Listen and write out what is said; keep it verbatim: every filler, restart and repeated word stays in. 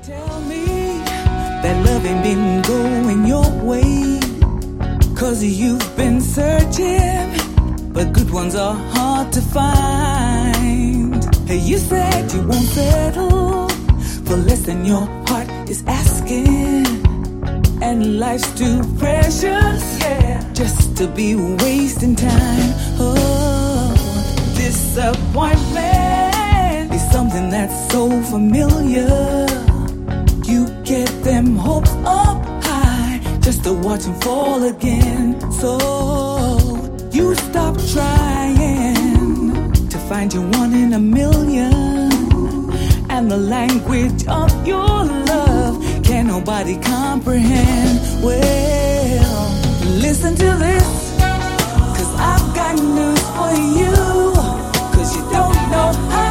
Tell me that love ain't been going your way, 'cause you've been searching, but good ones are hard to find. Hey, you said you won't settle for less than your heart is asking, and life's too precious, yeah, just to be wasting time. Oh, disappointment is something that's so familiar. You get them hopes up high just to watch them fall again. So you stop trying to find your one in a million, and the language of your love can nobody comprehend. Well, listen to this, 'cause I've got news for you, 'cause you don't know how